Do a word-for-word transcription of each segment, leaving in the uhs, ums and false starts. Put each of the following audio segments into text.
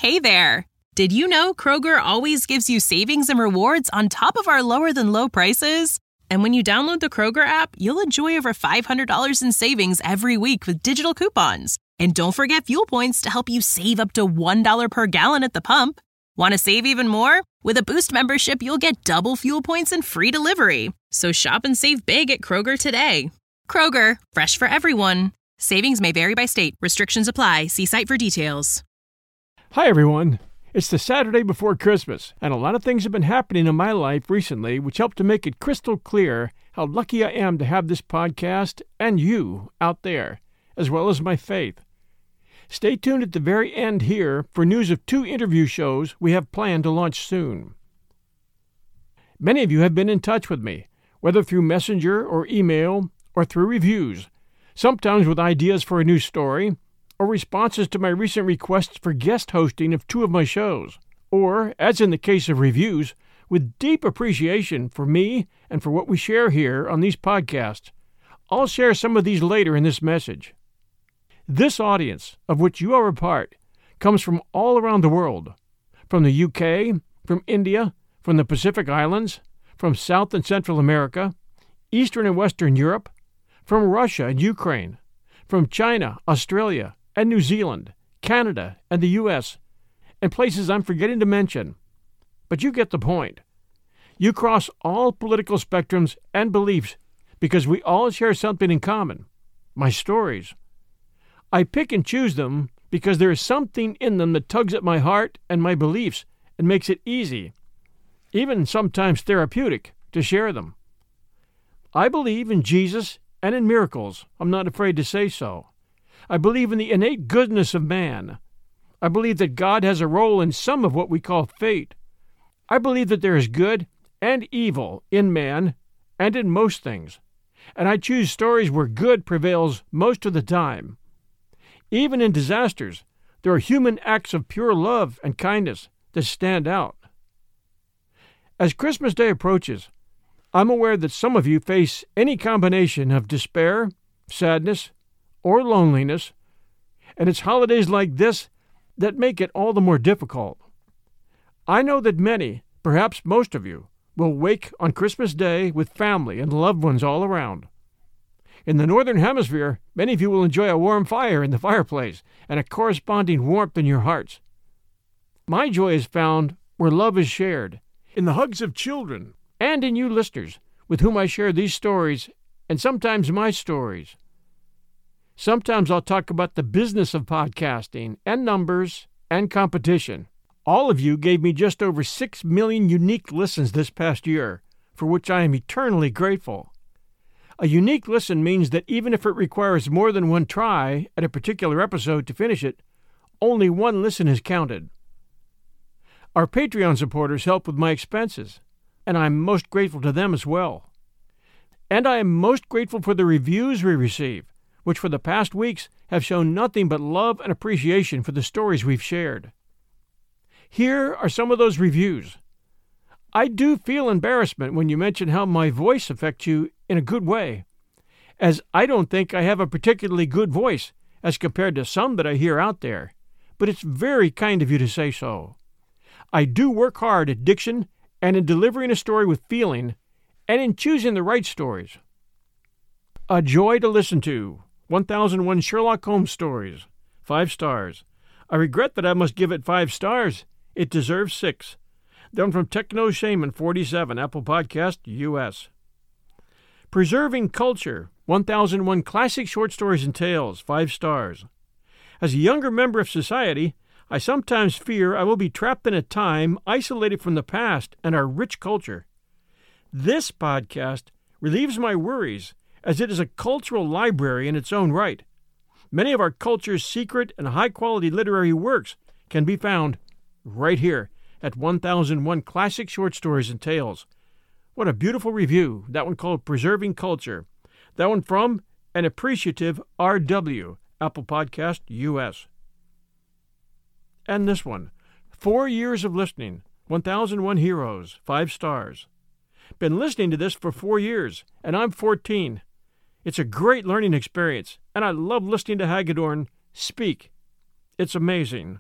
Hey there! Did you know Kroger always gives you savings and rewards on top of our lower-than-low prices? And when you download the Kroger app, you'll enjoy over five hundred dollars in savings every week with digital coupons. And don't forget fuel points to help you save up to one dollar per gallon at the pump. Want to save even more? With a Boost membership, you'll get double fuel points and free delivery. So shop and save big at Kroger today. Kroger, fresh for everyone. Savings may vary by state. Restrictions apply. See site for details. Hi, everyone. It's the Saturday before Christmas, and a lot of things have been happening in my life recently which help to make it crystal clear how lucky I am to have this podcast and you out there, as well as my faith. Stay tuned at the very end here for news of two interview shows we have planned to launch soon. Many of you have been in touch with me, whether through messenger or email or through reviews, sometimes with ideas for a new story, or responses to my recent requests for guest hosting of two of my shows, or, as in the case of reviews, with deep appreciation for me and for what we share here on these podcasts. I'll share some of these later in this message. This audience, of which you are a part, comes from all around the world, from the U K, from India, from the Pacific Islands, from South and Central America, Eastern and Western Europe, from Russia and Ukraine, from China, Australia, and New Zealand, Canada, and the U S, and places I'm forgetting to mention. But you get the point. You cross all political spectrums and beliefs because we all share something in common, my stories. I pick and choose them because there is something in them that tugs at my heart and my beliefs and makes it easy, even sometimes therapeutic, to share them. I believe in Jesus and in miracles. I'm not afraid to say so. I believe in the innate goodness of man. I believe that God has a role in some of what we call fate. I believe that there is good and evil in man and in most things, and I choose stories where good prevails most of the time. Even in disasters, there are human acts of pure love and kindness that stand out. As Christmas Day approaches, I'm aware that some of you face any combination of despair, sadness, or loneliness, and it's holidays like this that make it all the more difficult. I know that many, perhaps most of you, will wake on Christmas Day with family and loved ones all around. In the Northern Hemisphere, many of you will enjoy a warm fire in the fireplace and a corresponding warmth in your hearts. My joy is found where love is shared, in the hugs of children, and in you listeners, with whom I share these stories, and sometimes my stories. Sometimes I'll talk about the business of podcasting, and numbers, and competition. All of you gave me just over six million unique listens this past year, for which I am eternally grateful. A unique listen means that even if it requires more than one try at a particular episode to finish it, only one listen is counted. Our Patreon supporters help with my expenses, and I'm most grateful to them as well. And I am most grateful for the reviews we receive, which for the past weeks have shown nothing but love and appreciation for the stories we've shared. Here are some of those reviews. I do feel embarrassment when you mention how my voice affects you in a good way, as I don't think I have a particularly good voice as compared to some that I hear out there, but it's very kind of you to say so. I do work hard at diction and in delivering a story with feeling and in choosing the right stories. A joy to listen to. one thousand one Sherlock Holmes stories. Five stars. I regret that I must give it five stars. It deserves six. Then from Techno Shaman forty-seven, Apple Podcast, U S. Preserving Culture. one thousand one Classic Short Stories and Tales. Five stars. As a younger member of society, I sometimes fear I will be trapped in a time isolated from the past and our rich culture. This podcast relieves my worries, as it is a cultural library in its own right. Many of our culture's secret and high-quality literary works can be found right here at one thousand one Classic Short Stories and Tales. What a beautiful review, that one called Preserving Culture. That one from an appreciative R W, Apple Podcast, U S. And this one, Four Years of Listening, one thousand one Heroes, five stars. Been listening to this for four years, and I'm fourteen. It's a great learning experience, and I love listening to Hagedorn speak. It's amazing.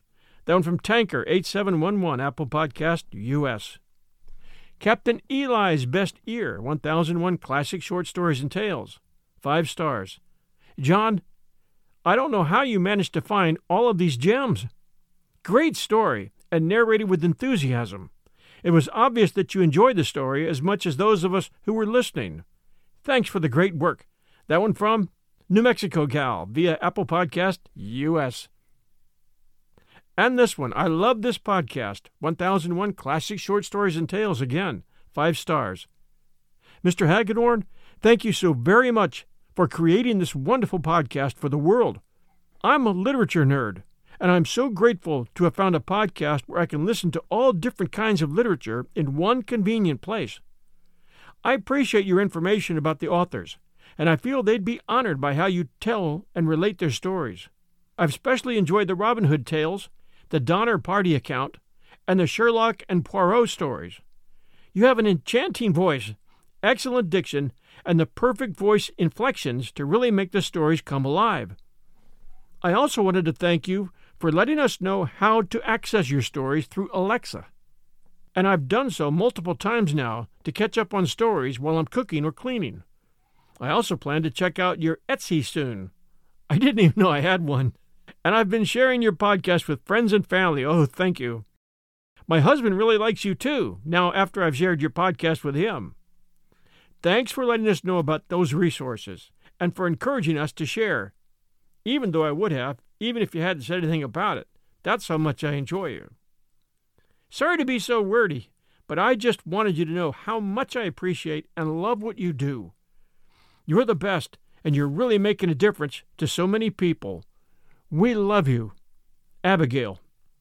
That one from Tanker, eight seven one one, Apple Podcast, U S Captain Eli's Best Ear, one thousand one Classic Short Stories and Tales, five stars. John, I don't know how you managed to find all of these gems. Great story, and narrated with enthusiasm. It was obvious that you enjoyed the story as much as those of us who were listening. Thanks for the great work. That one from New Mexico Gal via Apple Podcast, U S And this one, I love this podcast, one thousand one Classic Short Stories and Tales again, five stars. Mister Hagedorn, thank you so very much for creating this wonderful podcast for the world. I'm a literature nerd, and I'm so grateful to have found a podcast where I can listen to all different kinds of literature in one convenient place. I appreciate your information about the authors, and I feel they'd be honored by how you tell and relate their stories. I've especially enjoyed the Robin Hood tales, the Donner Party account, and the Sherlock and Poirot stories. You have an enchanting voice, excellent diction, and the perfect voice inflections to really make the stories come alive. I also wanted to thank you for letting us know how to access your stories through Alexa. And I've done so multiple times now to catch up on stories while I'm cooking or cleaning. I also plan to check out your Etsy soon. I didn't even know I had one. And I've been sharing your podcast with friends and family. Oh, thank you. My husband really likes you too, now after I've shared your podcast with him. Thanks for letting us know about those resources and for encouraging us to share. Even though I would have, even if you hadn't said anything about it. That's how much I enjoy you. Sorry to be so wordy, but I just wanted you to know how much I appreciate and love what you do. You're the best, and you're really making a difference to so many people. We love you. Abigail.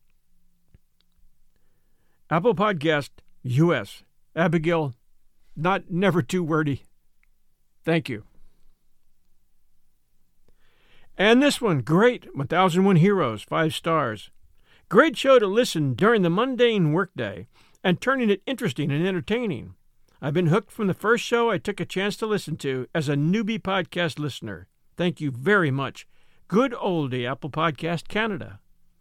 Apple Podcast, U S Abigail, not never too wordy. Thank you. And this one, great, one thousand one Heroes, five stars. Great show to listen during the mundane workday and turning it interesting and entertaining. I've been hooked from the first show I took a chance to listen to as a newbie podcast listener. Thank you very much. Good oldie Apple Podcast Canada.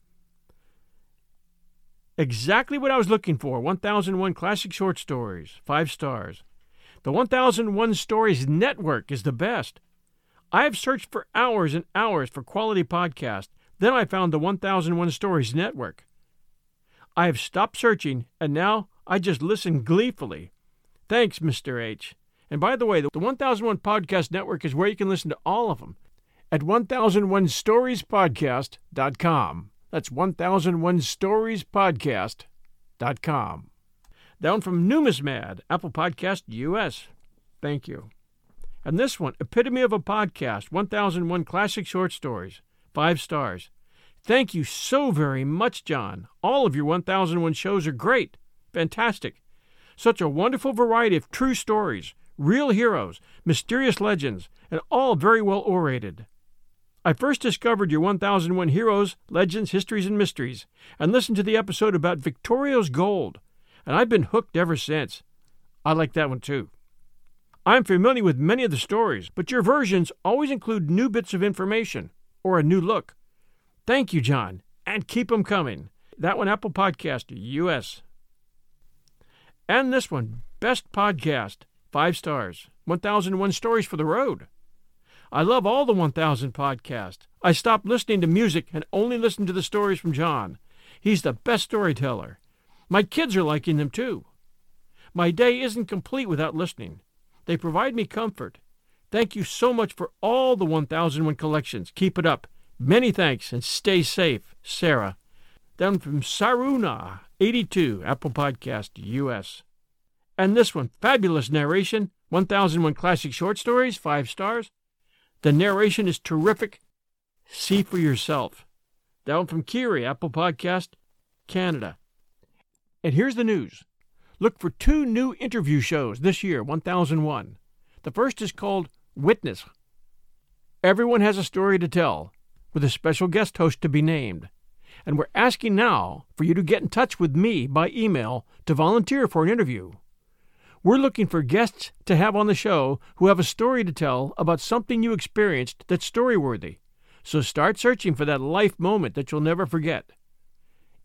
Exactly what I was looking for. one thousand one Classic Short Stories. Five stars. The one thousand one Stories Network is the best. I have searched for hours and hours for quality podcasts. Then I found the one thousand one Stories Network. I have stopped searching, and now I just listen gleefully. Thanks, Mister H. And by the way, the one thousand one Podcast Network is where you can listen to all of them at one thousand one stories podcast dot com. That's one thousand one stories podcast dot com. Down from Numismad, Apple Podcast U S. Thank you. And this one, Epitome of a Podcast, one thousand one Classic Short Stories, five stars. Thank you so very much, John. All of your one thousand one shows are great. Fantastic. Such a wonderful variety of true stories, real heroes, mysterious legends, and all very well orated. I first discovered your one thousand one Heroes, Legends, Histories, and Mysteries, and listened to the episode about Victoria's Gold, and I've been hooked ever since. I like that one too. I'm familiar with many of the stories, but your versions always include new bits of information, or a new look. Thank you, John, and keep 'em coming. That one, Apple Podcast, U S. And this one, Best Podcast, five stars, one thousand one Stories for the Road. I love all the one thousand podcasts. I stopped listening to music and only listen to the stories from John. He's the best storyteller. My kids are liking them too. My day isn't complete without listening. They provide me comfort. Thank you so much for all the one thousand one collections. Keep it up. Many thanks and stay safe, Sarah. Down from Saruna, eighty-two, Apple Podcast, U S. And this one, fabulous narration, one thousand one Classic Short Stories, five stars. The narration is terrific. See for yourself. Down from Kiri, Apple Podcast, Canada. And here's the news. Look for two new interview shows this year, one thousand one. The first is called Witness. Everyone has a story to tell, with a special guest host to be named. And we're asking now for you to get in touch with me by email to volunteer for an interview. We're looking for guests to have on the show who have a story to tell about something you experienced that's story-worthy. So start searching for that life moment that you'll never forget.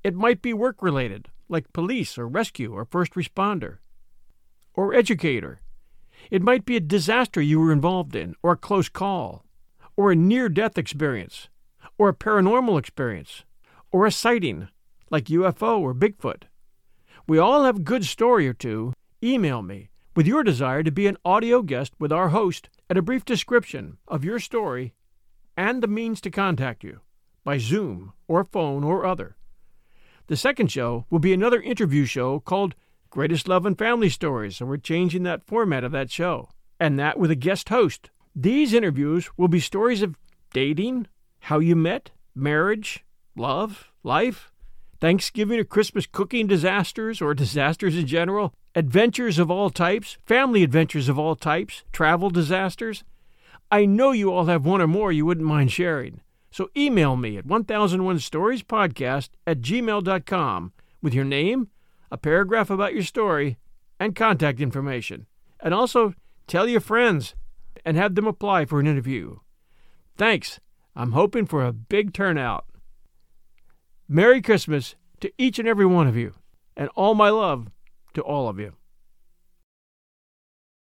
It might be work-related, like police or rescue or first responder. Or educator. It might be a disaster you were involved in, or a close call, or a near-death experience, or a paranormal experience, or a sighting, like U F O or Bigfoot. We all have a good story or two. Email me with your desire to be an audio guest with our host and a brief description of your story and the means to contact you by Zoom or phone or other. The second show will be another interview show called Greatest Love and Family Stories, and we're changing that format of that show, and that with a guest host. These interviews will be stories of dating, how you met, marriage, love, life, Thanksgiving or Christmas cooking disasters or disasters in general, adventures of all types, family adventures of all types, travel disasters. I know you all have one or more you wouldn't mind sharing. So email me at one thousand one stories podcast at gmail dot com with your name, a paragraph about your story, and contact information. And also tell your friends and have them apply for an interview. Thanks. I'm hoping for a big turnout. Merry Christmas to each and every one of you, and all my love to all of you.